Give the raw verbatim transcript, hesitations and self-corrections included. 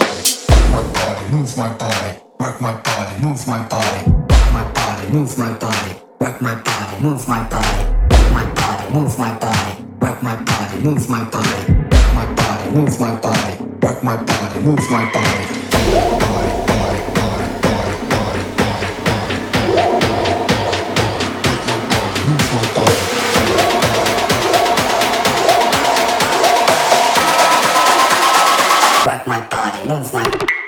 move my body, work my body, move my body, work my body, move my body, work my body, move my body, work my body, move my body, work my body, move my body, work my body, move my body, work my body, move my body, body, body, body, body, body, body, body, move my body. Work my body, move my